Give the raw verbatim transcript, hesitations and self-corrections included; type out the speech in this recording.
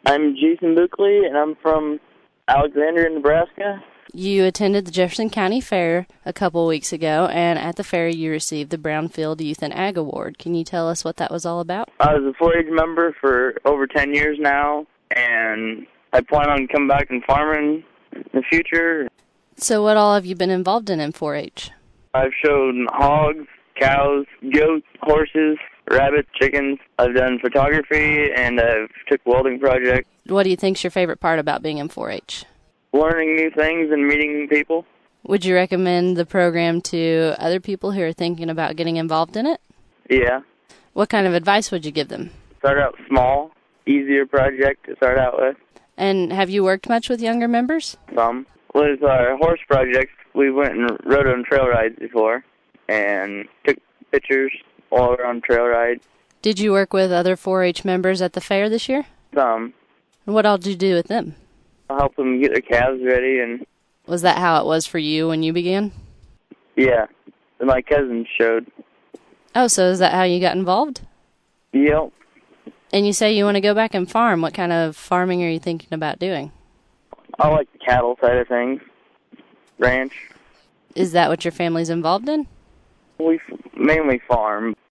I'm Jason Buckley, and I'm from Alexandria, Nebraska. You attended the Jefferson County Fair a couple weeks ago, and at the fair you received the Brownfield Youth and Ag Award. Can you tell us what that was all about? I was a four H member for over ten years now, and I plan on coming back and farming in the future. So what all have you been involved in in four H? I've shown hogs, cows, goats, horses, rabbits, chickens. I've done photography, and I've took welding projects. What do you think's your favorite part about being in four H? Learning new things and meeting people. Would you recommend the program to other people who are thinking about getting involved in it? Yeah. What kind of advice would you give them? Start out small, easier project to start out with. And have you worked much with younger members? Some. With our horse project, we went and rode on trail rides before and took pictures while we were on trail rides. Did you work with other four H members at the fair this year? Some. And what all did you do with them? I helped them get their calves ready. And was that how it was for you when you began? Yeah. And my cousins showed. Oh, so is that how you got involved? Yep. And you say you want to go back and farm. What kind of farming are you thinking about doing? I like the cattle side of things. Ranch. Is that what your family's involved in? We f- mainly farm.